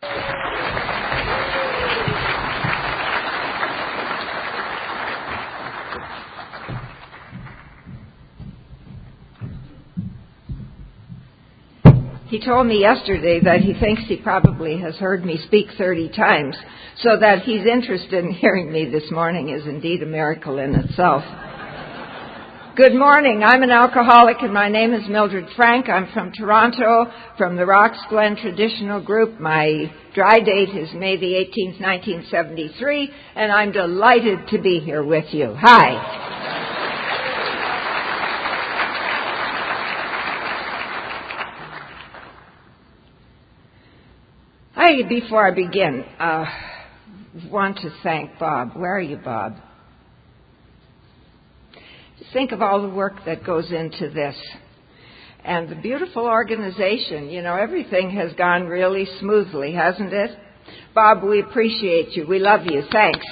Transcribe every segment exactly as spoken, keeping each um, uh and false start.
He told me yesterday that he thinks he probably has heard me speak thirty times, so that he's interested in hearing me this morning is indeed a miracle in itself. Good morning. I'm an alcoholic, and my name is Mildred Frank. I'm from Toronto, from the Rocks Glen Traditional Group. My dry date is May the eighteenth, nineteen seventy-three, and I'm delighted to be here with you. Hi. I, before I begin, uh, want to thank Bob. Where are you, Bob? Just think of all the work that goes into this. And the beautiful organization. You know, everything has gone really smoothly, hasn't it? Bob, we appreciate you. We love you. Thanks.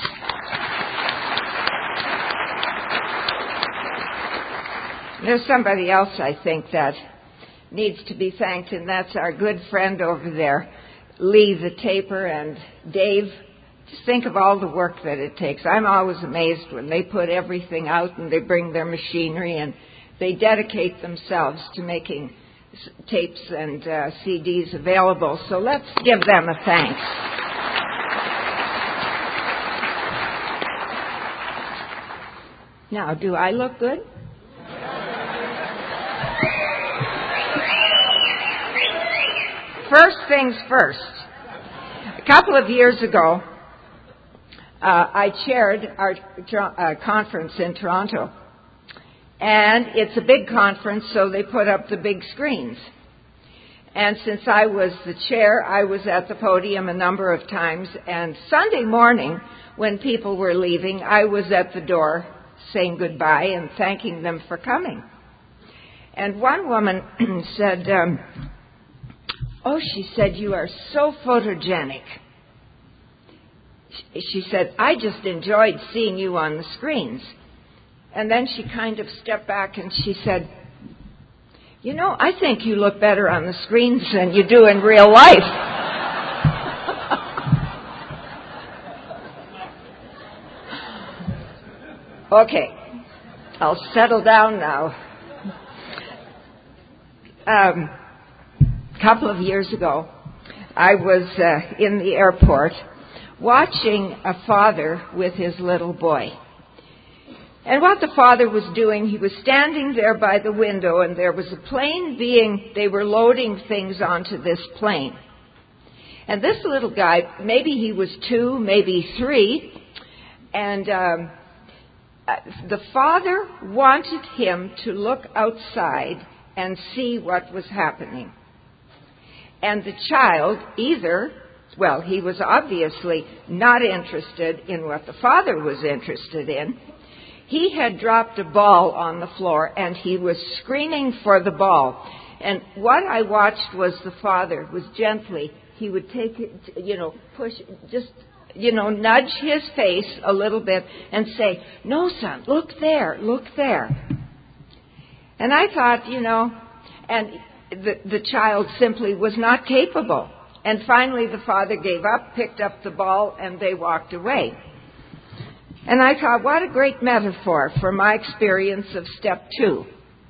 There's somebody else, I think, that needs to be thanked, and that's our good friend over there, Lee the taper, and Dave. Just think of all the work that it takes. I'm always amazed when they put everything out and they bring their machinery and they dedicate themselves to making tapes and uh, C Ds available. So let's give them a thanks. Now, do I look good? First things first. A couple of years ago, uh, I chaired our uh, conference in Toronto. And it's a big conference, so they put up the big screens. And since I was the chair, I was at the podium a number of times. And Sunday morning, when people were leaving, I was at the door saying goodbye and thanking them for coming. And one woman said, um, oh, she said, you are so photogenic. She said, I just enjoyed seeing you on the screens. And then she kind of stepped back and she said, you know, I think you look better on the screens than you do in real life. Okay, I'll settle down now. Um, a couple of years ago, I was uh, in the airport watching a father with his little boy. And what the father was doing, he was standing there by the window, and there was a plane being, they were loading things onto this plane. And this little guy, maybe he was two, maybe three, and um, the father wanted him to look outside and see what was happening. And the child either, well, he was obviously not interested in what the father was interested in. He had dropped a ball on the floor, and he was screaming for the ball. And what I watched was the father was gently, he would take it, you know, push, just, you know, nudge his face a little bit and say, no, son, look there, look there. And I thought, you know, and the, the child simply was not capable. And finally the father gave up, picked up the ball, and they walked away. And I thought, what a great metaphor for my experience of step two.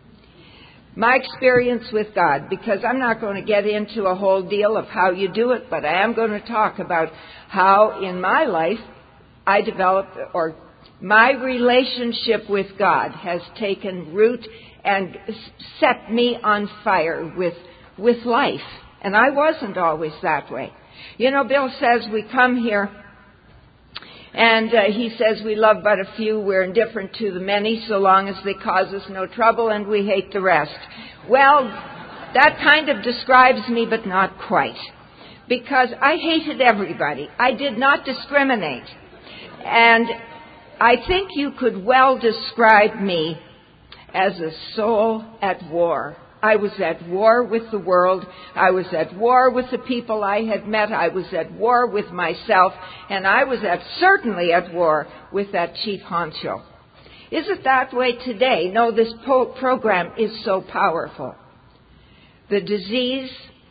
My experience with God, because I'm not going to get into a whole deal of how you do it, but I am going to talk about how in my life I developed, or my relationship with God has taken root and set me on fire with, with life. And I wasn't always that way. You know, Bill says we come here, and uh, he says we love but a few, we're indifferent to the many, so long as they cause us no trouble, and we hate the rest. Well, that kind of describes me, but not quite. Because I hated everybody. I did not discriminate. And I think you could well describe me as a soul at war. I was at war with the world. I was at war with the people I had met. I was at war with myself. And I was at, certainly at war with that chief honcho. Is it that way today? No, this po- program is so powerful. The disease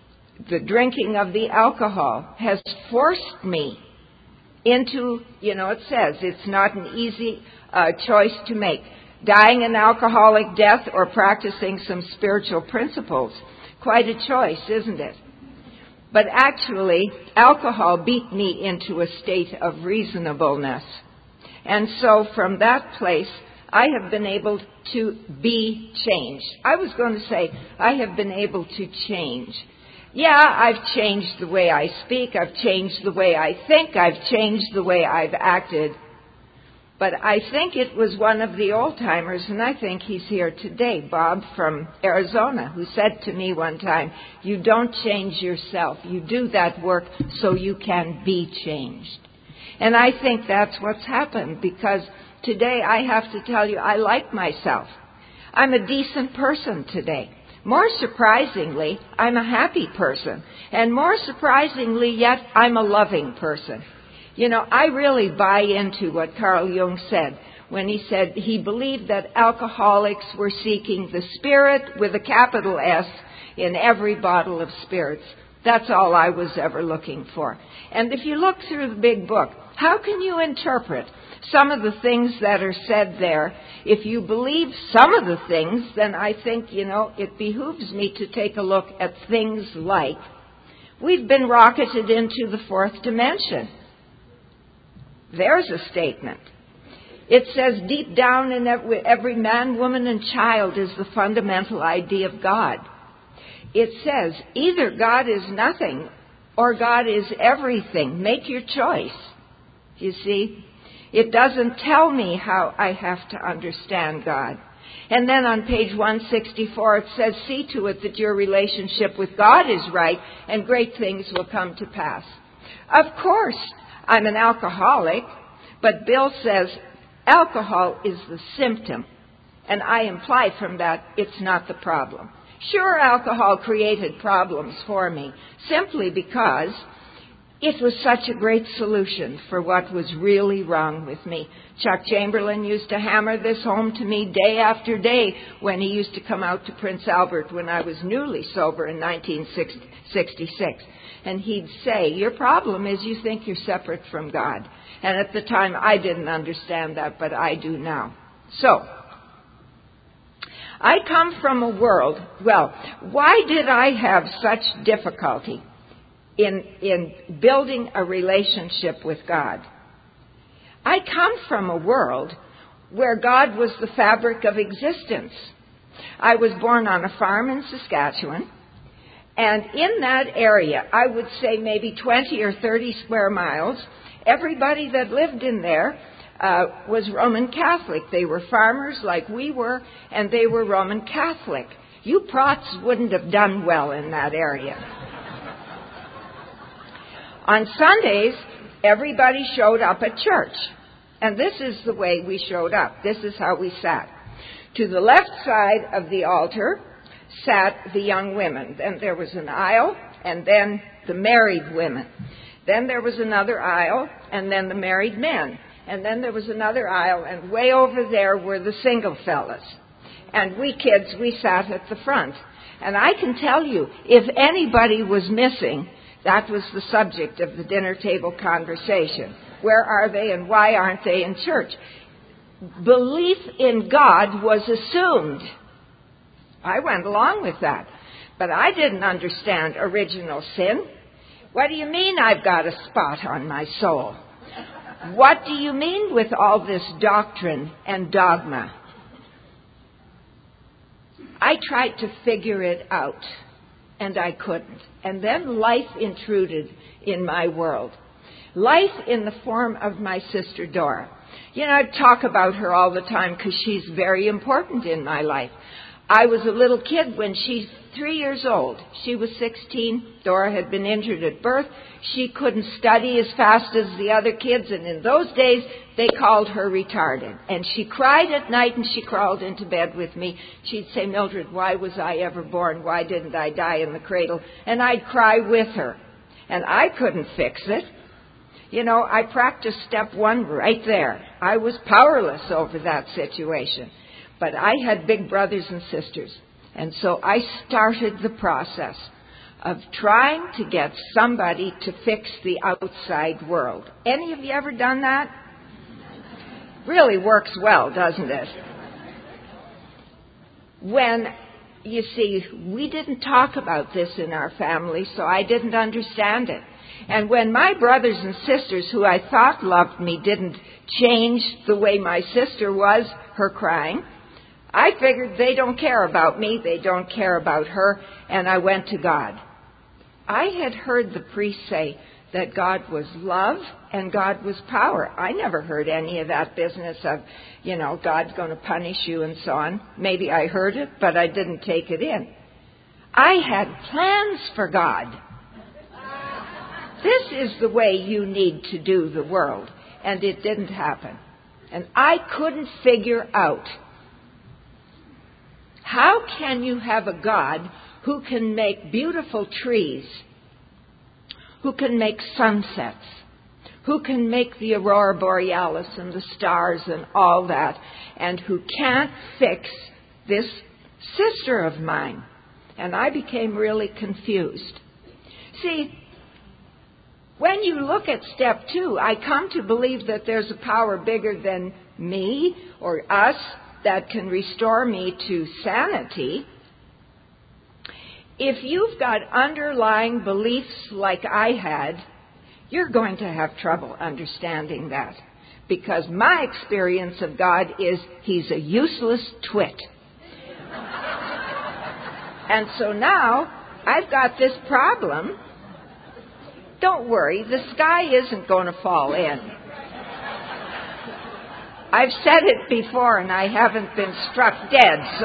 the drinking of the alcohol has forced me into, you know, it says it's not an easy uh, choice to make. Dying an alcoholic death or practicing some spiritual principles. Quite a choice, isn't it? But actually, alcohol beat me into a state of reasonableness. And so from that place, I have been able to be changed. I was going to say, I have been able to change. Yeah, I've changed the way I speak. I've changed the way I think. I've changed the way I've acted. But I think it was one of the old-timers, and I think he's here today, Bob from Arizona, who said to me one time, you don't change yourself. You do that work so you can be changed. And I think that's what's happened, because today I have to tell you, I like myself. I'm a decent person today. More surprisingly, I'm a happy person. And more surprisingly yet, I'm a loving person. You know, I really buy into what Carl Jung said when he said he believed that alcoholics were seeking the spirit with a capital S in every bottle of spirits. That's all I was ever looking for. And if you look through the big book, how can you interpret some of the things that are said there? If you believe some of the things, then I think, you know, it behooves me to take a look at things like, we've been rocketed into the fourth dimension. There's a statement. It says deep down in every man, woman, and child is the fundamental idea of God. It says either God is nothing or God is everything. Make your choice. You see? It doesn't tell me how I have to understand God. And then on page one sixty-four it says, see to it that your relationship with God is right and great things will come to pass. Of course, I'm an alcoholic, but Bill says alcohol is the symptom. And I imply from that it's not the problem. Sure, alcohol created problems for me simply because it was such a great solution for what was really wrong with me. Chuck Chamberlain used to hammer this home to me day after day when he used to come out to Prince Albert when I was newly sober in nineteen sixty-six. And he'd say, your problem is you think you're separate from God. And at the time, I didn't understand that, but I do now. So, I come from a world, well, why did I have such difficulty in, in building a relationship with God? I come from a world where God was the fabric of existence. I was born on a farm in Saskatchewan. And in that area, I would say maybe twenty or thirty square miles, everybody that lived in there uh, was Roman Catholic. They were farmers like we were, and they were Roman Catholic. You Prots wouldn't have done well in that area. On Sundays, everybody showed up at church. And this is the way we showed up. This is how we sat. To the left side of the altar sat the young women. Then there was an aisle, and then the married women. Then there was another aisle, and then the married men. And then there was another aisle, and way over there were the single fellas. And we kids, we sat at the front. And I can tell you, if anybody was missing, that was the subject of the dinner table conversation. Where are they and why aren't they in church? Belief in God was assumed. I went along with that. But I didn't understand original sin. What do you mean I've got a spot on my soul? What do you mean with all this doctrine and dogma? I tried to figure it out, and I couldn't. And then life intruded in my world. Life in the form of my sister Dora. You know, I talk about her all the time because she's very important in my life. I was a little kid when she's three years old. She was sixteen. Dora had been injured at birth. She couldn't study as fast as the other kids, and in those days, they called her retarded. And she cried at night, and she crawled into bed with me. She'd say, Mildred, why was I ever born? Why didn't I die in the cradle? And I'd cry with her. And I couldn't fix it. You know, I practiced step one right there. I was powerless over that situation. But I had big brothers and sisters. And so I started the process of trying to get somebody to fix the outside world. Any of you ever done that? Really works well, doesn't it? When, you see, we didn't talk about this in our family, so I didn't understand it. And when my brothers and sisters, who I thought loved me, didn't change the way my sister was, her crying, I figured they don't care about me, they don't care about her, and I went to God. I had heard the priest say that God was love and God was power. I never heard any of that business of, you know, God's going to punish you and so on. Maybe I heard it, but I didn't take it in. I had plans for God. This is the way you need to do the world, and it didn't happen. And I couldn't figure out, how can you have a God who can make beautiful trees, who can make sunsets, who can make the aurora borealis and the stars and all that, and who can't fix this sister of mine? And I became really confused. See, when you look at step two, I come to believe that there's a power bigger than me or us that can restore me to sanity. If you've got underlying beliefs like I had, you're going to have trouble understanding that. Because my experience of God is He's a useless twit. And so now I've got this problem. Don't worry, the sky isn't going to fall in. I've said it before and I haven't been struck dead, so.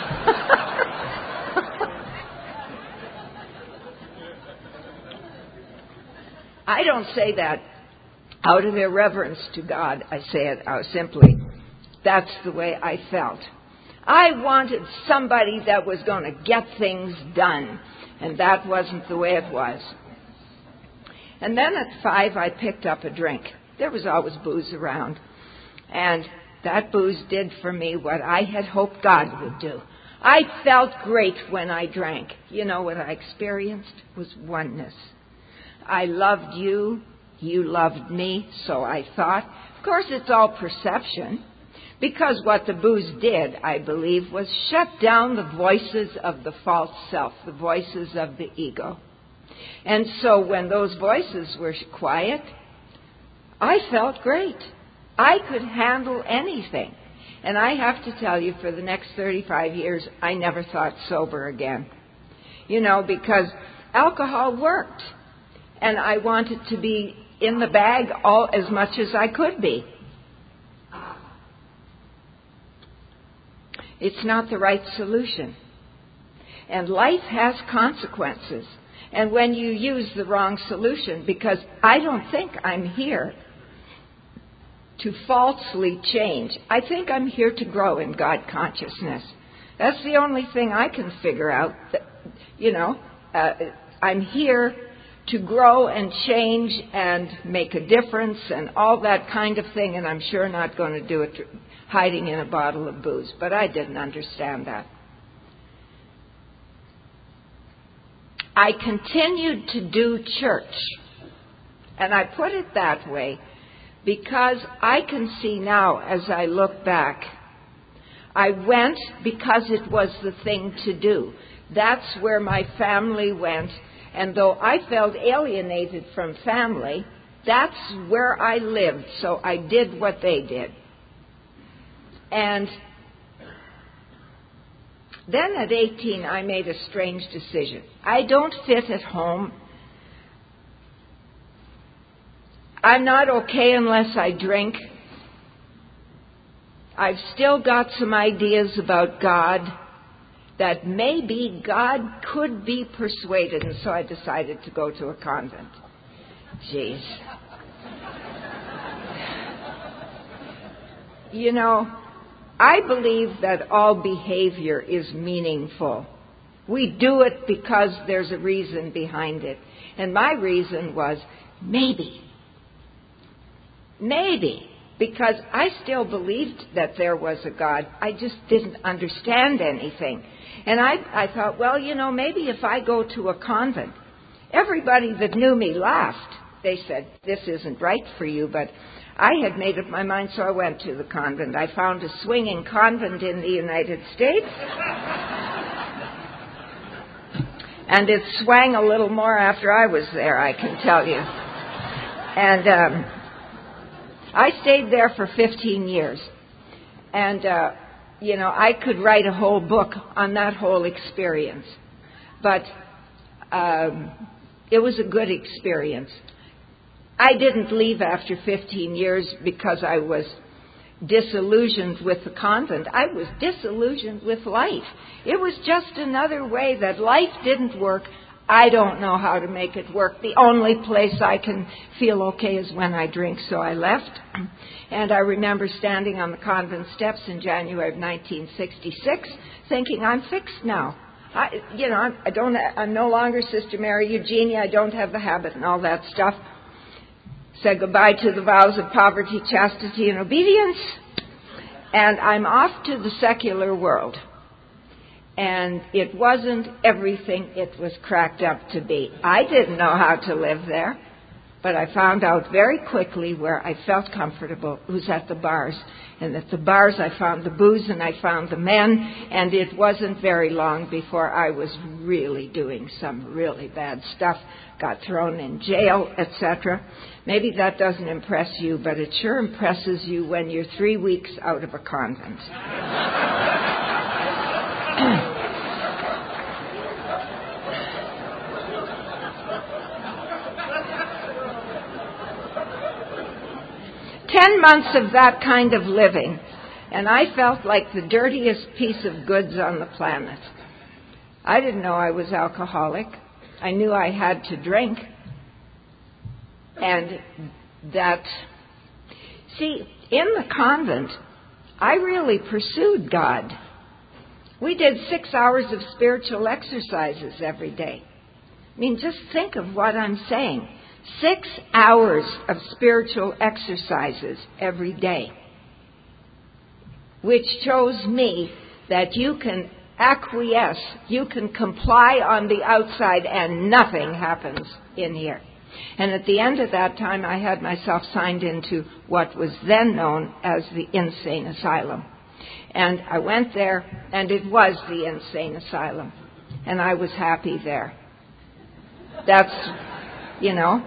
I don't say that out of irreverence to God. I say it out simply. That's the way I felt. I wanted somebody that was going to get things done, and that wasn't the way it was. And then at five, I picked up a drink. There was always booze around. And that booze did for me what I had hoped God would do. I felt great when I drank. You know what I experienced was oneness. I loved you, you loved me, so I thought. Of course, it's all perception, because what the booze did, I believe, was shut down the voices of the false self, the voices of the ego. And so when those voices were quiet, I felt great. I could handle anything. And I have to tell you, for the next thirty-five years, I never thought sober again. You know, because alcohol worked. And I wanted to be in the bag all as much as I could be. It's not the right solution. And life has consequences. And when you use the wrong solution, because I don't think I'm here to falsely change. I think I'm here to grow in God consciousness. That's the only thing I can figure out. That, you know, uh, I'm here to grow and change and make a difference and all that kind of thing, and I'm sure not going to do it hiding in a bottle of booze. But I didn't understand that. I continued to do church, and I put it that way because I can see now as I look back, I went because it was the thing to do. That's where my family went, and though I felt alienated from family, that's where I lived, so I did what they did. And then at eighteen, I made a strange decision. I don't fit at home. I'm not okay unless I drink. I've still got some ideas about God, that maybe God could be persuaded, and so I decided to go to a convent. Jeez. You know, I believe that all behavior is meaningful. We do it because there's a reason behind it. And my reason was, maybe, maybe because I still believed that there was a God. I just didn't understand anything. And I, I thought, well, you know, maybe if I go to a convent, everybody that knew me laughed. They said, this isn't right for you, but I had made up my mind, so I went to the convent. I found a swinging convent in the United States. And it swang a little more after I was there, I can tell you. And um, I stayed there for fifteen years. And, uh, you know, I could write a whole book on that whole experience. But um, it was a good experience. I didn't leave after fifteen years because I was disillusioned with the convent. I was disillusioned with life. It was just another way that life didn't work. I don't know how to make it work. The only place I can feel okay is when I drink, so I left. And I remember standing on the convent steps in January of nineteen sixty-six thinking, I'm fixed now. I, you know, I don't, I'm no longer Sister Mary Eugenia. I don't have the habit and all that stuff. Said goodbye to the vows of poverty, chastity, and obedience. And I'm off to the secular world. And it wasn't everything it was cracked up to be. I didn't know how to live there. But I found out very quickly where I felt comfortable. It was at the bars. And at the bars I found the booze and I found the men. And it wasn't very long before I was really doing some really bad stuff. Got thrown in jail, et cetera. Maybe that doesn't impress you, but it sure impresses you when you're three weeks out of a convent. Ten months of that kind of living, and I felt like the dirtiest piece of goods on the planet. I didn't know I was alcoholic. I knew I had to drink. And that, see, in the convent, I really pursued God. We did six hours of spiritual exercises every day. I mean, just think of what I'm saying. Six hours of spiritual exercises every day, which shows me that you can acquiesce, you can comply on the outside, and nothing happens in here. And at the end of that time, I had myself signed into what was then known as the insane asylum. And I went there, and it was the insane asylum. And I was happy there. That's, you know.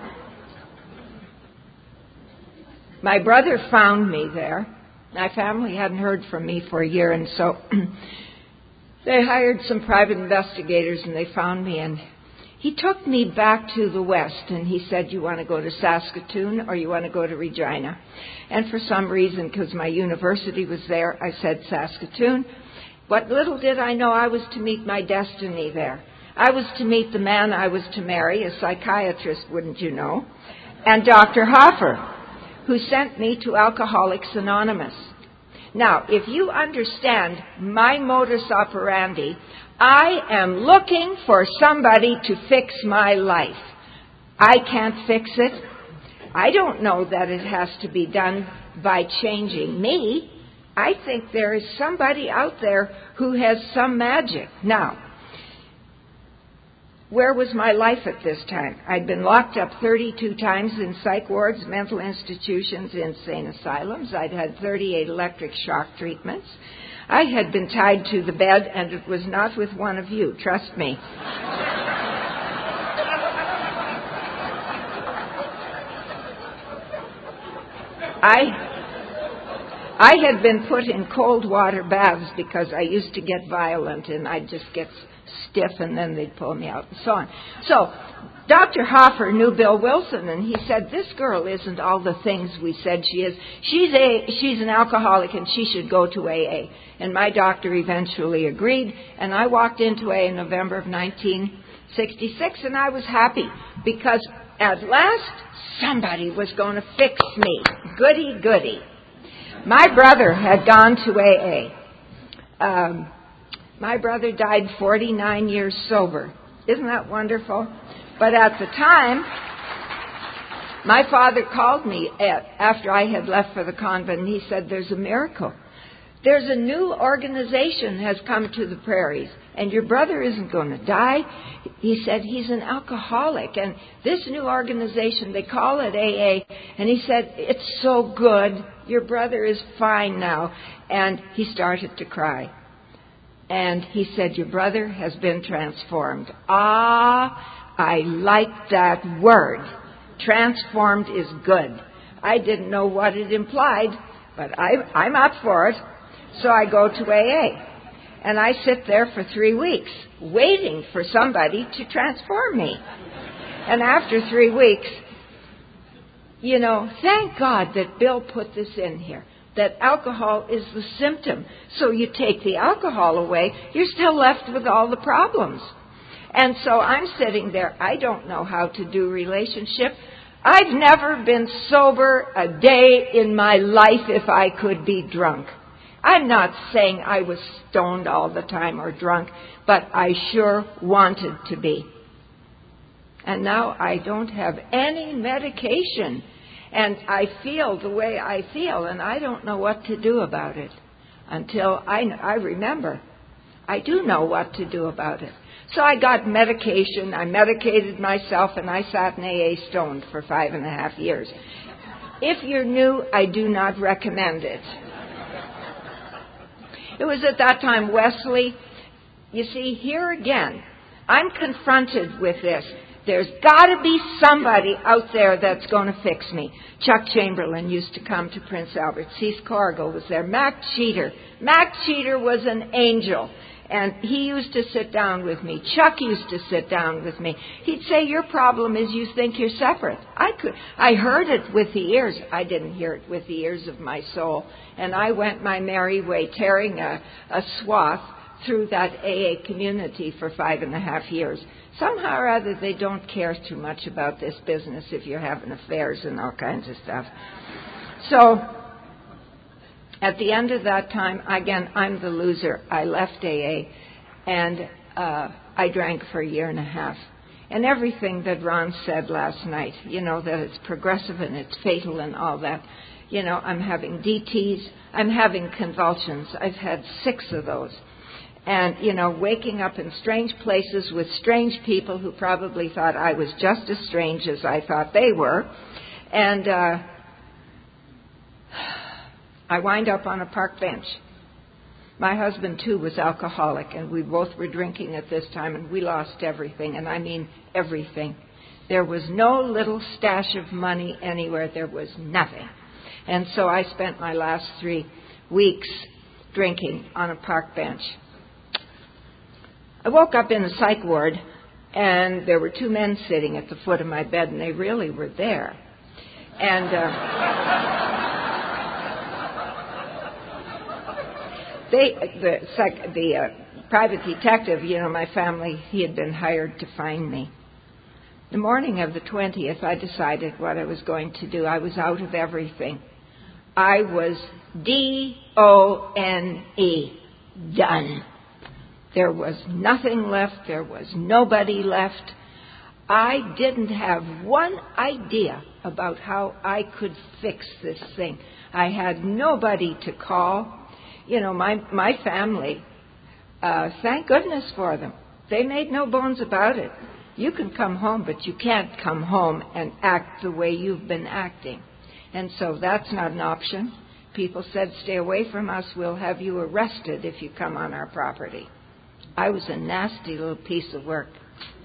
My brother found me there. My family hadn't heard from me for a year, and so they hired some private investigators, and they found me, and he took me back to the West, and he said, you want to go to Saskatoon or you want to go to Regina? And for some reason, because my university was there, I said Saskatoon. What little did I know, I was to meet my destiny there. I was to meet the man I was to marry, a psychiatrist, wouldn't you know, and Doctor Hoffer, who sent me to Alcoholics Anonymous. Now, if you understand my modus operandi, I am looking for somebody to fix my life. I can't fix it. I don't know that it has to be done by changing me. I think there is somebody out there who has some magic. Now, where was my life at this time? I'd been locked up thirty-two times in psych wards, mental institutions, insane asylums. I'd had thirty-eight electric shock treatments. I had been tied to the bed, and it was not with one of you, trust me. I I had been put in cold water baths because I used to get violent, and I'd just get stiff, and then they'd pull me out, and so on. So Doctor Hoffer knew Bill Wilson, and he said, this girl isn't all the things we said she is. She's a she's an alcoholic, and she should go to A A. And my doctor eventually agreed, and I walked into A A in November of nineteen sixty-six, and I was happy because at last somebody was going to fix me. Goody, goody. My brother had gone to A A. Um, my brother died forty-nine years sober. Isn't that wonderful? But at the time, My father called me at, after I had left for the convent, and he said, there's a miracle. There's a new organization has come to the prairies, and your brother isn't going to die. He said he's an alcoholic, and this new organization, they call it A A, and he said, it's so good. Your brother is fine now. And he started to cry. And he said, your brother has been transformed. Ah, I like that word. Transformed is good. I didn't know what it implied, but I, I'm up for it. So I go to A A. And I sit there for three weeks waiting for somebody to transform me. And after three weeks, you know, thank God that Bill put this in here, that alcohol is the symptom. So you take the alcohol away, you're still left with all the problems. And so I'm sitting there. I don't know how to do relationship. I've never been sober a day in my life if I could be drunk. I'm not saying I was stoned all the time or drunk, but I sure wanted to be. And now I don't have any medication. And I feel the way I feel, and I don't know what to do about it until I, I remember. I do know what to do about it. So I got medication. I medicated myself, and I sat in A A stoned for five and a half years. If you're new, I do not recommend it. It was at that time Wesley. You see, here again, I'm confronted with this. There's got to be somebody out there that's going to fix me. Chuck Chamberlain used to come to Prince Albert. Cease Corrigal was there. Mac Cheater. Mac Cheater was an angel. And he used to sit down with me. Chuck used to sit down with me. He'd say, your problem is you think you're separate. I could. I heard it with the ears. I didn't hear it with the ears of my soul. And I went my merry way, tearing a, a swath through that A A community for five and a half years. Somehow or other, they don't care too much about this business if you're having affairs and all kinds of stuff. So, at the end of that time, again, I'm the loser. I left A A, and uh, I drank for a year and a half. And everything that Ron said last night, you know, that it's progressive and it's fatal and all that, you know, I'm having D Ts, I'm having convulsions. I've had six of those. And, you know, waking up in strange places with strange people who probably thought I was just as strange as I thought they were. And uh, I wind up on a park bench. My husband, too, was alcoholic, and we both were drinking at this time, and we lost everything, and I mean everything. There was no little stash of money anywhere. There was nothing. And so I spent my last three weeks drinking on a park bench. I woke up in the psych ward, and there were two men sitting at the foot of my bed, and they really were there. And uh, they, the, psych, the uh, private detective, you know, my family, he had been hired to find me. The morning of the twentieth, I decided what I was going to do. I was out of everything. I was D O N E, done. There was nothing left. There was nobody left. I didn't have one idea about how I could fix this thing. I had nobody to call. You know, my, my family, uh, thank goodness for them. They made no bones about it. You can come home, but you can't come home and act the way you've been acting. And so that's not an option. People said, stay away from us. We'll have you arrested if you come on our property. I was a nasty little piece of work.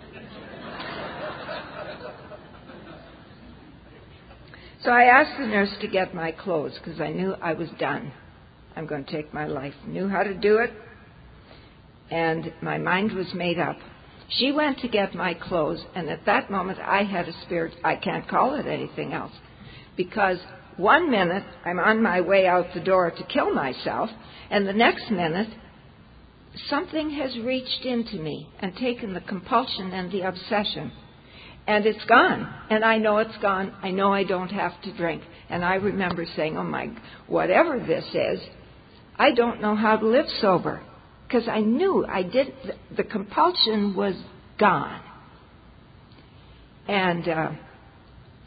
So I asked the nurse to get my clothes because I knew I was done. I'm going to take my life. Knew how to do it, and my mind was made up. She went to get my clothes, and at that moment I had a spirit, I can't call it anything else, because one minute I'm on my way out the door to kill myself, and the next minute something has reached into me and taken the compulsion and the obsession. And it's gone. And I know it's gone. I know I don't have to drink. And I remember saying, oh my, whatever this is, I don't know how to live sober. Because I knew I did, the compulsion was gone. And uh,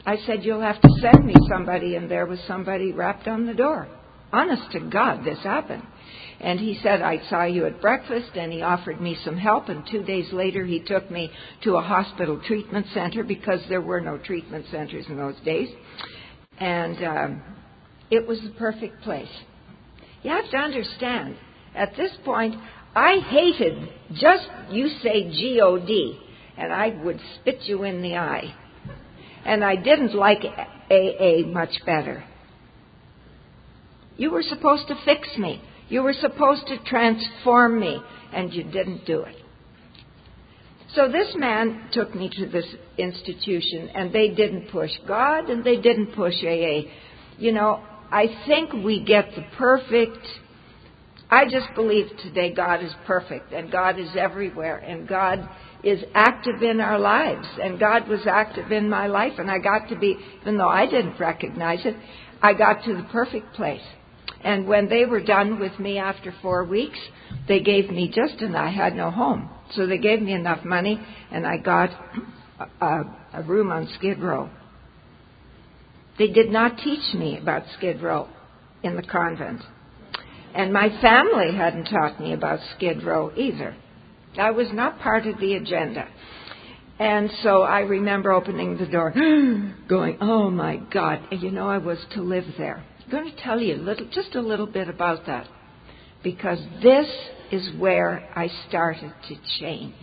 I said, you'll have to send me somebody, and there was somebody rapped on the door. Honest to God, this happened. And he said, I saw you at breakfast, and he offered me some help, and two days later he took me to a hospital treatment center because there were no treatment centers in those days. And um, it was the perfect place. You have to understand, at this point, I hated just, you say G O D, and I would spit you in the eye. And I didn't like A A much better. You were supposed to fix me. You were supposed to transform me, and you didn't do it. So this man took me to this institution, and they didn't push God, and they didn't push A A. You know, I think we get the perfect... I just believe today God is perfect, and God is everywhere, and God is active in our lives, and God was active in my life, and I got to be, even though I didn't recognize it, I got to the perfect place. And when they were done with me after four weeks, they gave me just, and I had no home. So they gave me enough money, and I got a, a room on Skid Row. They did not teach me about Skid Row in the convent. And my family hadn't taught me about Skid Row either. I was not part of the agenda. And so I remember opening the door, going, oh my God, you know, I was to live there. I'm going to tell you a little, just a little bit about that, because this is where I started to change.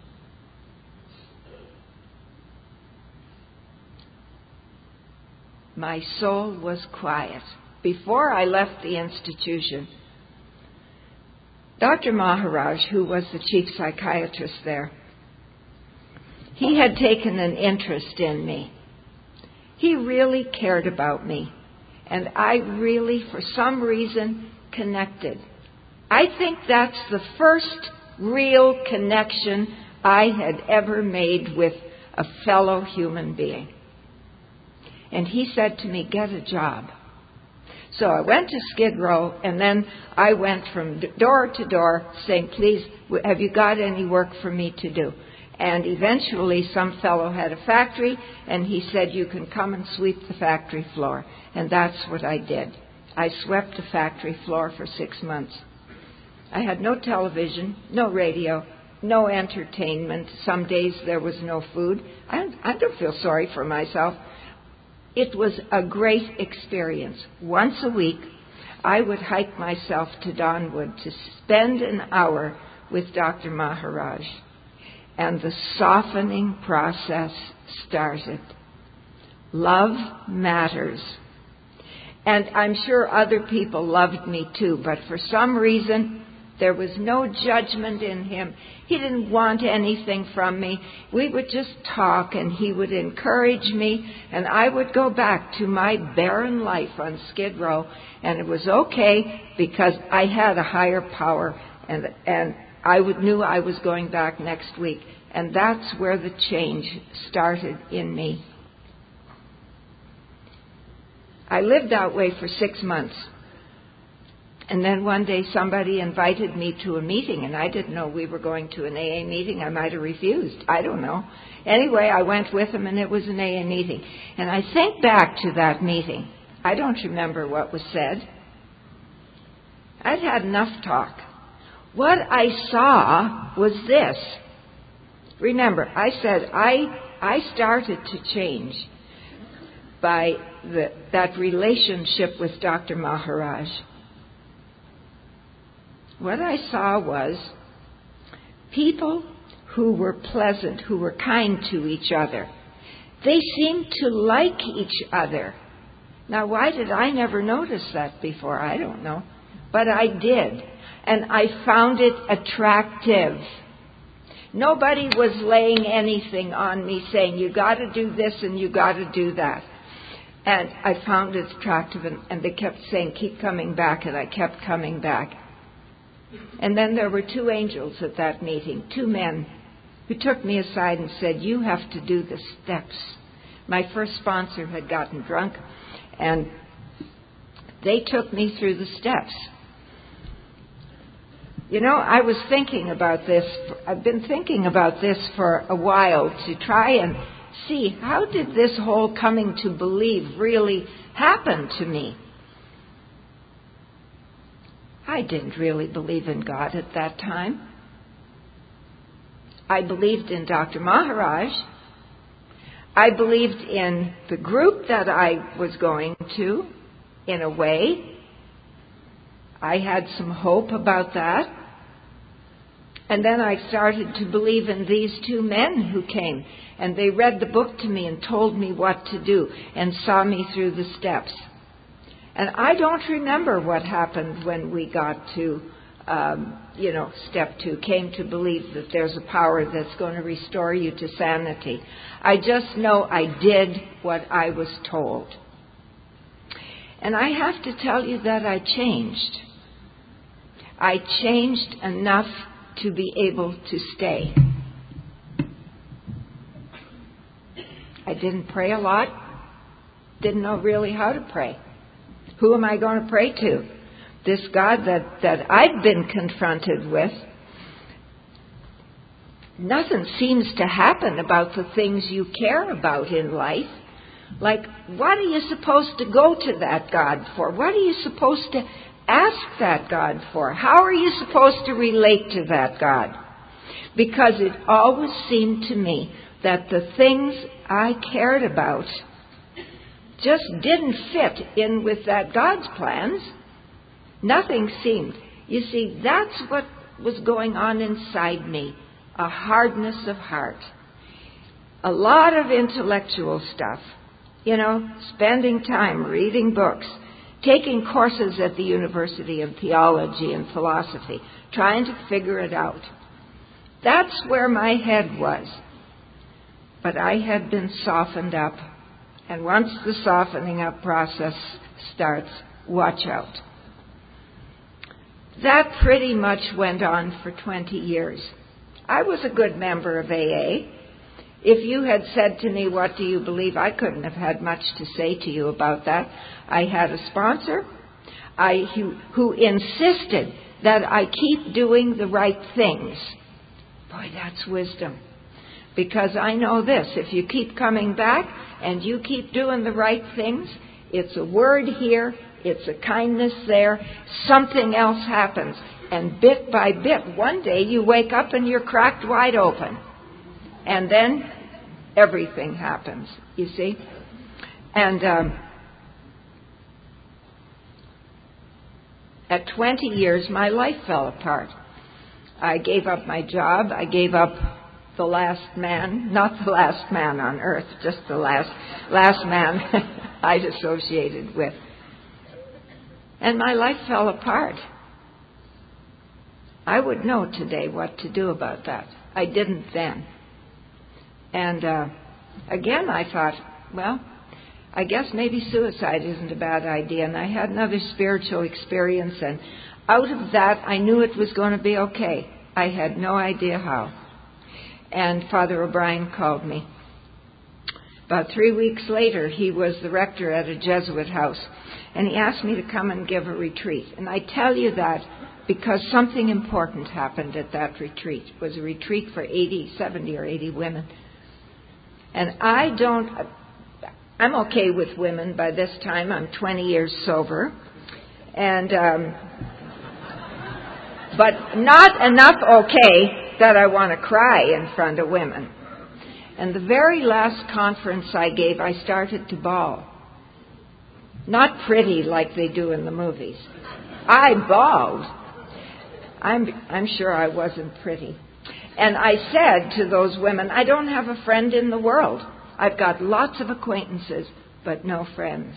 My soul was quiet. Before I left the institution, Doctor Maharaj, who was the chief psychiatrist there, he had taken an interest in me. He really cared about me. And I really, for some reason, connected. I think that's the first real connection I had ever made with a fellow human being. And he said to me, get a job. So I went to Skid Row, and then I went from door to door saying, please, have you got any work for me to do? And eventually some fellow had a factory, and he said, you can come and sweep the factory floor. And that's what I did. I swept the factory floor for six months. I had no television, no radio, no entertainment. Some days there was no food. I, I don't feel sorry for myself. It was a great experience. Once a week, I would hike myself to Donwood to spend an hour with Doctor Maharaj. And the softening process started. Love matters. And I'm sure other people loved me too, but for some reason, there was no judgment in him. He didn't want anything from me. We would just talk, and he would encourage me, and I would go back to my barren life on Skid Row, and it was okay because I had a higher power, and and I would, knew I was going back next week. And that's where the change started in me. I lived that way for six months. And then one day somebody invited me to a meeting, and I didn't know we were going to an A A meeting. I might have refused. I don't know. Anyway, I went with them, and it was an A A meeting. And I think back to that meeting. I don't remember what was said. I'd had enough talk. What I saw was this. Remember, I said I I started to change by the, that relationship with Doctor Maharaj. What I saw was people who were pleasant, who were kind to each other. They seemed to like each other. Now, why did I never notice that before? I don't know. But I did. And I found it attractive. Nobody was laying anything on me saying, you got to do this and you got to do that. And I found it attractive, and, and they kept saying, keep coming back, and I kept coming back. And then there were two angels at that meeting, two men, who took me aside and said, you have to do the steps. My first sponsor had gotten drunk, and they took me through the steps. You know, I was thinking about this. I've been thinking about this for a while to try and see, how did this whole coming to believe really happen to me? I didn't really believe in God at that time. I believed in Doctor Maharaj. I believed in the group that I was going to, in a way. I had some hope about that. And then I started to believe in these two men who came, and they read the book to me and told me what to do and saw me through the steps. And I don't remember what happened when we got to, um, you know, step two, came to believe that there's a power that's going to restore you to sanity. I just know I did what I was told. And I have to tell you that I changed. I changed enough to be able to stay. I didn't pray a lot. Didn't know really how to pray. Who am I going to pray to? This God that, that I've been confronted with. Nothing seems to happen about the things you care about in life. Like, what are you supposed to go to that God for? What are you supposed to ask that God for? How are you supposed to relate to that God? Because it always seemed to me that the things I cared about just didn't fit in with that God's plans. Nothing seemed. You see, that's what was going on inside me. A hardness of heart. A lot of intellectual stuff. You know, spending time reading books. Taking courses at the University of Theology and Philosophy, trying to figure it out. That's where my head was. But I had been softened up. And once the softening up process starts, watch out. That pretty much went on for twenty years. I was a good member of A A. If you had said to me, what do you believe? I couldn't have had much to say to you about that. I had a sponsor I, who, who insisted that I keep doing the right things. Boy, that's wisdom. Because I know this, if you keep coming back and you keep doing the right things, it's a word here, it's a kindness there, something else happens. And bit by bit, one day you wake up and you're cracked wide open. And then everything happens, you see. And um, at twenty years, my life fell apart. I gave up my job. I gave up the last man, not the last man on earth, just the last, last man I'd associated with. And my life fell apart. I would know today what to do about that. I didn't then. And uh, again, I thought, well, I guess maybe suicide isn't a bad idea. And I had another spiritual experience, and out of that, I knew it was going to be okay. I had no idea how. And Father O'Brien called me. About three weeks later, he was the rector at a Jesuit house, and he asked me to come and give a retreat. And I tell you that because something important happened at that retreat. It was a retreat for eighty, seventy or eighty women. And I don't, I'm okay with women by this time. I'm twenty years sober. And, um, but not enough okay that I want to cry in front of women. And the very last conference I gave, I started to bawl. Not pretty like they do in the movies. I bawled. I'm, I'm sure I wasn't pretty. And I said to those women, I don't have a friend in the world. I've got lots of acquaintances, but no friends.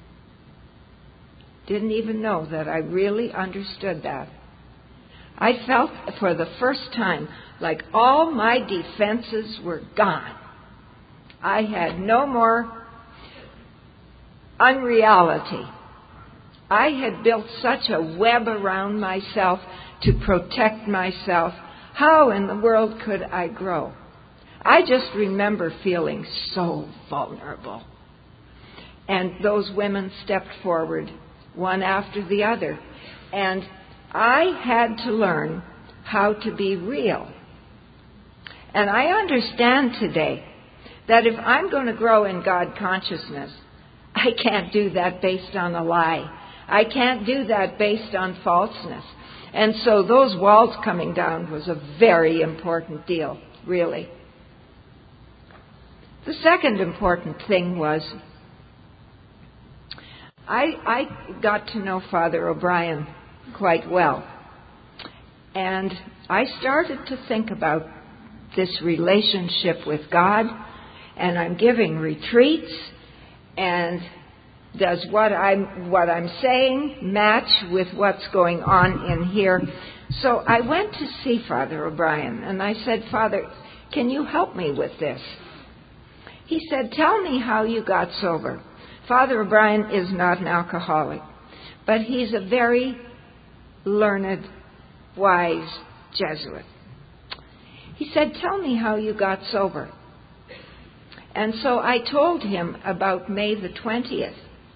Didn't even know that I really understood that. I felt for the first time like all my defenses were gone. I had no more unreality. I had built such a web around myself to protect myself. How in the world could I grow? I just remember feeling so vulnerable. And those women stepped forward, one after the other. And I had to learn how to be real. And I understand today that if I'm going to grow in God consciousness, I can't do that based on a lie. I can't do that based on falseness. And so those walls coming down was a very important deal, really. The second important thing was I, I got to know Father O'Brien quite well. And I started to think about this relationship with God, and I'm giving retreats, and does what I'm what I'm saying match with what's going on in here? So I went to see Father O'Brien, and I said, Father, can you help me with this? He said, tell me how you got sober. Father O'Brien is not an alcoholic, but he's a very learned, wise Jesuit. He said, tell me how you got sober. And so I told him about May the twentieth.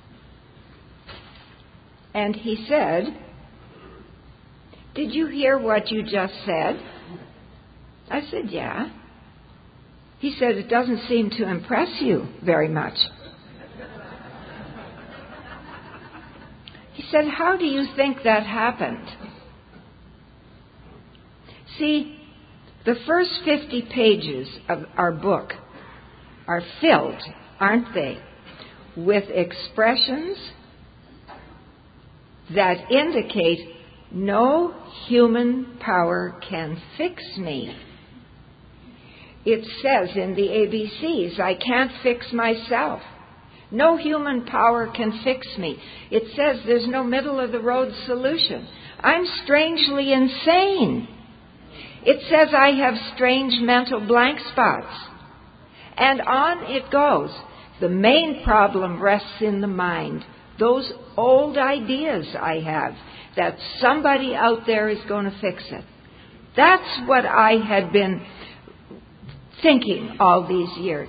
And he said, did you hear what you just said? I said, yeah. He said, it doesn't seem to impress you very much. He said, how do you think that happened? See, the first fifty pages of our book are filled, aren't they, with expressions that indicate no human power can fix me. It says in the A B Cs, I can't fix myself. No human power can fix me. It says there's no middle-of-the-road solution. I'm strangely insane. It says I have strange mental blank spots. And on it goes. The main problem rests in the mind. Those old ideas I have, that somebody out there is going to fix it. That's what I had been thinking all these years.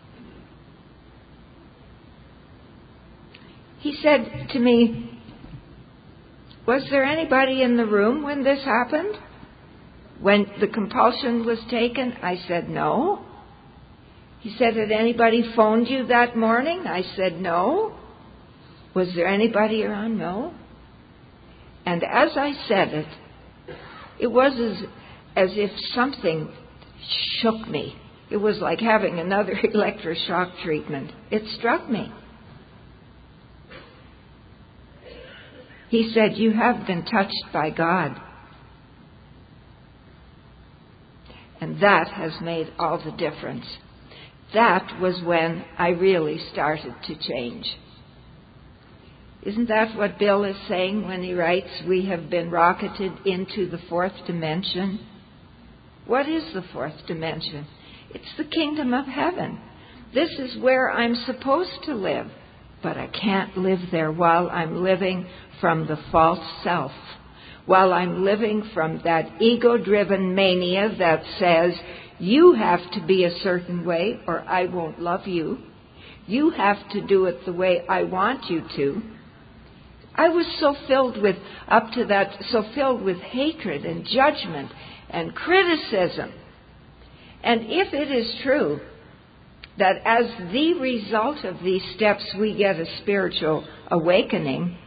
He said to me, was there anybody in the room when this happened? When the compulsion was taken? I said, no. He said, had anybody phoned you that morning? I said, no. Was there anybody around? No. And as I said it, it was as, as if something shook me. It was like having another electroshock treatment. It struck me. He said, you have been touched by God. And that has made all the difference. That was when I really started to change. Isn't that what Bill is saying when he writes, we have been rocketed into the fourth dimension? What is the fourth dimension? It's the kingdom of heaven. This is where I'm supposed to live, but I can't live there while I'm living from the false self, while I'm living from that ego-driven mania that says, you have to be a certain way or I won't love you. You have to do it the way I want you to. I was so filled with, up to that, so filled with hatred and judgment and criticism. And if it is true that as the result of these steps we get a spiritual awakening,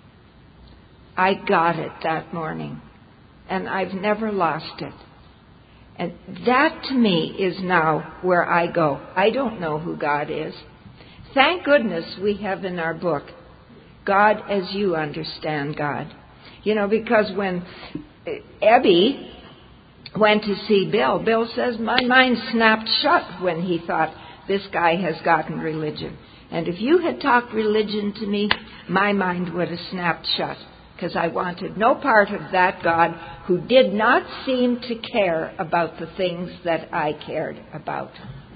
I got it that morning. And I've never lost it. And that to me is now where I go. I don't know who God is. Thank goodness we have in our book, God as you understand God. You know, because when Ebby went to see Bill, Bill says, my mind snapped shut when he thought, this guy has gotten religion. And if you had talked religion to me, my mind would have snapped shut. Because I wanted no part of that God who did not seem to care about the things that I cared about.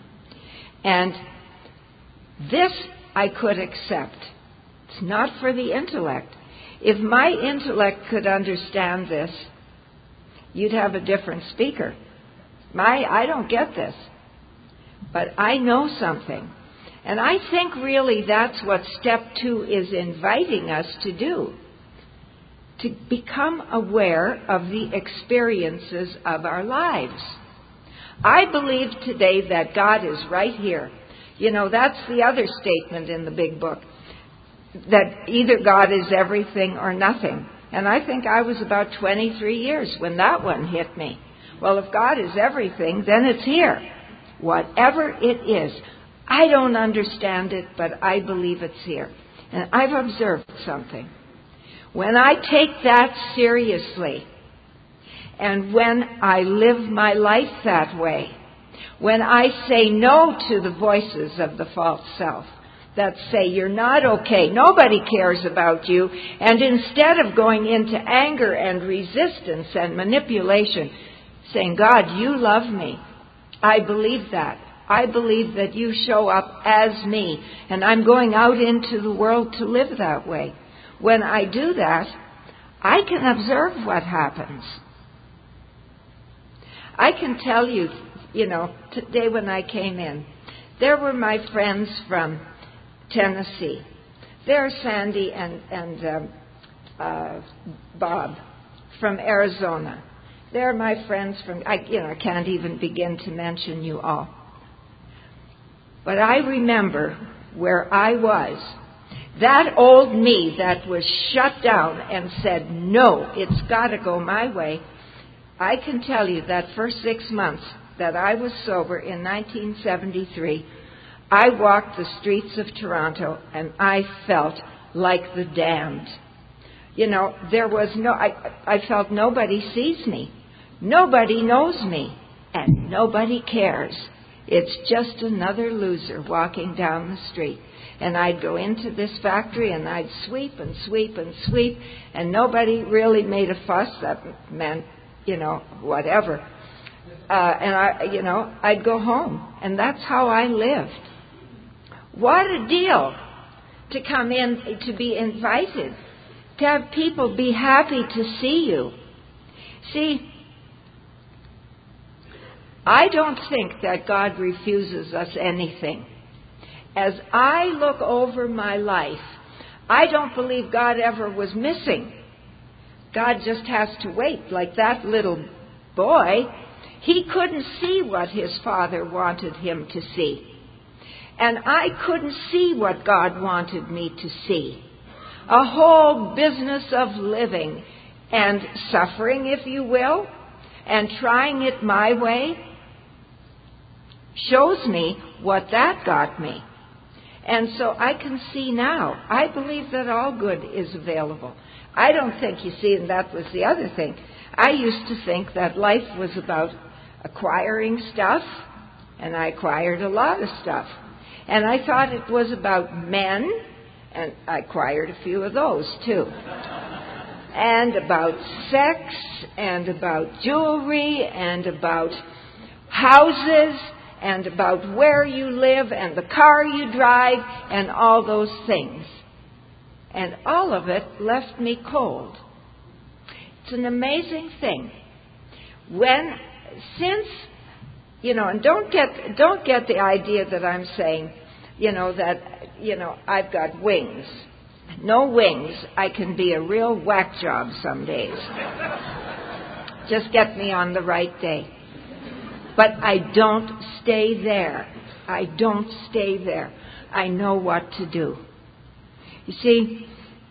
And this I could accept. It's not for the intellect. If my intellect could understand this, you'd have a different speaker. My, I don't get this. But I know something. And I think really that's what step two is inviting us to do. To become aware of the experiences of our lives. I believe today that God is right here. You know, that's the other statement in the big book, that either God is everything or nothing. And I think I was about twenty-three years when that one hit me. Well, if God is everything, then it's here. Whatever it is. I don't understand it, but I believe it's here. And I've observed something. When I take that seriously, and when I live my life that way, when I say no to the voices of the false self that say you're not okay, nobody cares about you, and instead of going into anger and resistance and manipulation, saying, God, you love me. I believe that. I believe that you show up as me, and I'm going out into the world to live that way. When I do that, I can observe what happens. I can tell you, you know, today when I came in, there were my friends from Tennessee. There's Sandy and, and um, uh, Bob from Arizona. They're my friends from, I, you know, I can't even begin to mention you all. But I remember where I was. That old me that was shut down and said, no, it's got to go my way. I can tell you that first six months that I was sober in nineteen seventy-three, I walked the streets of Toronto and I felt like the damned. You know, there was no, I, I felt nobody sees me. Nobody knows me. And nobody cares. It's just another loser walking down the street. And I'd go into this factory and I'd sweep and sweep and sweep, and nobody really made a fuss. That meant, you know, whatever. Uh, and I, you know, I'd go home, and that's how I lived. What a deal to come in, to be invited, to have people be happy to see you. See, I don't think that God refuses us anything. As I look over my life, I don't believe God ever was missing. God just has to wait. Like that little boy, he couldn't see what his father wanted him to see. And I couldn't see what God wanted me to see. A whole business of living and suffering, if you will, and trying it my way shows me what that got me. And so I can see now. I believe that all good is available. I don't think, you see, and that was the other thing. I used to think that life was about acquiring stuff, and I acquired a lot of stuff. And I thought it was about men, and I acquired a few of those too. And about sex, and about jewelry, and about houses, and about where you live, and the car you drive, and all those things. And all of it left me cold. It's an amazing thing. When, since, you know, and don't get, don't get the idea that I'm saying, you know, that, you know, I've got wings. No wings. I can be a real whack job some days. Just get me on the right day. But I don't stay there. I don't stay there. I know what to do. You see,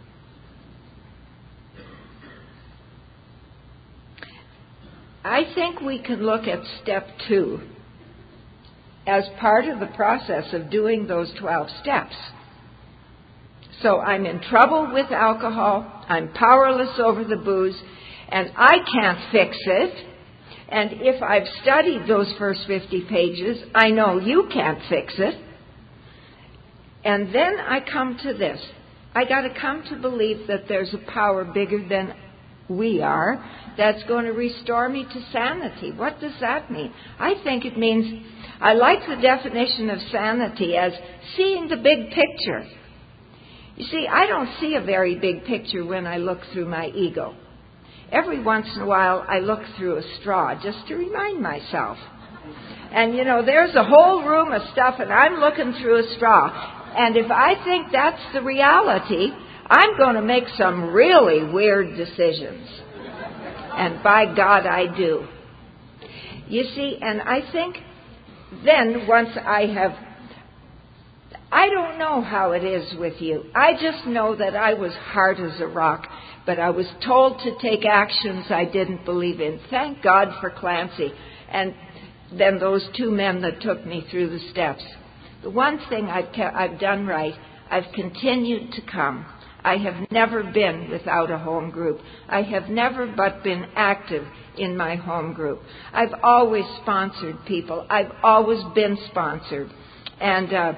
I think we can look at step two as part of the process of doing those twelve steps. So I'm in trouble with alcohol, I'm powerless over the booze, and I can't fix it. And if I've studied those first fifty pages, I know you can't fix it. And then I come to this. I got to come to believe that there's a power bigger than we are that's going to restore me to sanity. What does that mean? I think it means, I like the definition of sanity as seeing the big picture. You see, I don't see a very big picture when I look through my ego. Every once in a while, I look through a straw just to remind myself. And, you know, there's a whole room of stuff, and I'm looking through a straw. And if I think that's the reality, I'm going to make some really weird decisions. And by God, I do. You see, and I think then once I have, I don't know how it is with you. I just know that I was hard as a rock, but I was told to take actions I didn't believe in. Thank God for Clancy and then those two men that took me through the steps. The one thing I've, ke- I've done right, I've continued to come. I have never been without a home group. I have never but been active in my home group. I've always sponsored people. I've always been sponsored. And uh,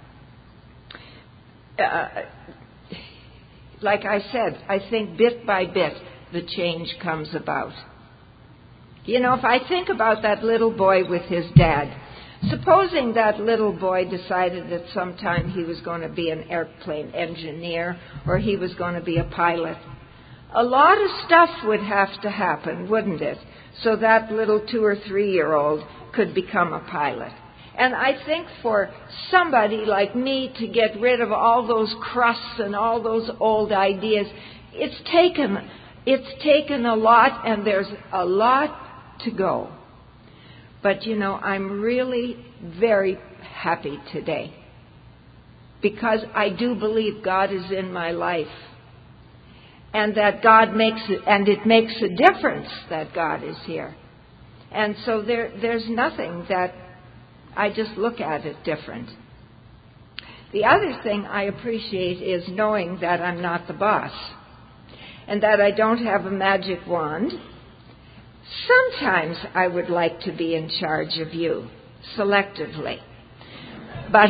uh, like I said, I think bit by bit the change comes about. You know, if I think about that little boy with his dad, supposing that little boy decided that sometime he was going to be an airplane engineer or he was going to be a pilot, a lot of stuff would have to happen, wouldn't it, so that little two or three-year-old could become a pilot. And I think for somebody like me to get rid of all those crusts and all those old ideas, it's taken, it's taken a lot, and there's a lot to go. But, you know, I'm really very happy today because I do believe God is in my life and that God makes it, and it makes a difference that God is here. And so there, there's nothing that I just look at it different. The other thing I appreciate is knowing that I'm not the boss and that I don't have a magic wand. Sometimes I would like to be in charge of you, selectively. But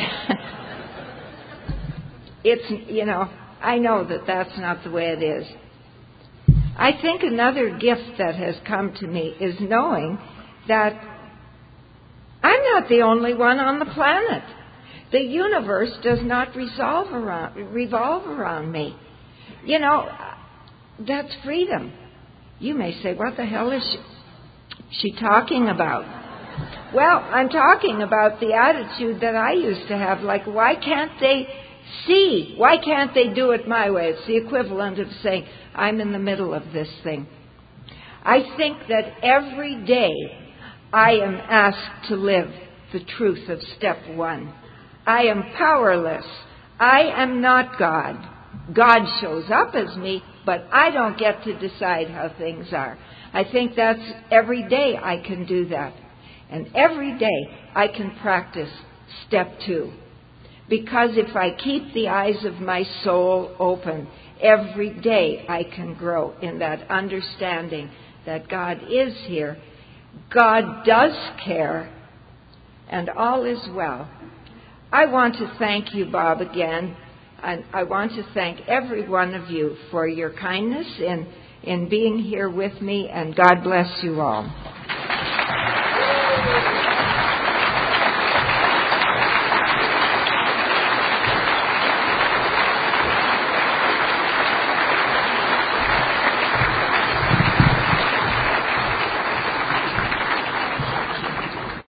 it's, you know, I know that that's not the way it is. I think another gift that has come to me is knowing that I'm not the only one on the planet. The universe does not resolve around, revolve around me. You know, that's freedom. You may say, what the hell is she, she talking about? Well, I'm talking about the attitude that I used to have, like, why can't they see? Why can't they do it my way? It's the equivalent of saying, I'm in the middle of this thing. I think that every day I am asked to live the truth of step one. I am powerless. I am not God. God shows up as me, but I don't get to decide how things are. I think that's every day I can do that. And every day I can practice step two. Because if I keep the eyes of my soul open, every day I can grow in that understanding that God is here, God does care, and all is well. I want to thank you, Bob, again. And I want to thank every one of you for your kindness in, in being here with me, and God bless you all.